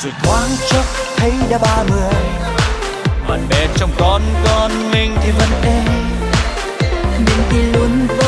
rồi thoáng chốc thấy đã 30. Bạn bè trong con mình thì vẫn êm, mình thì luôn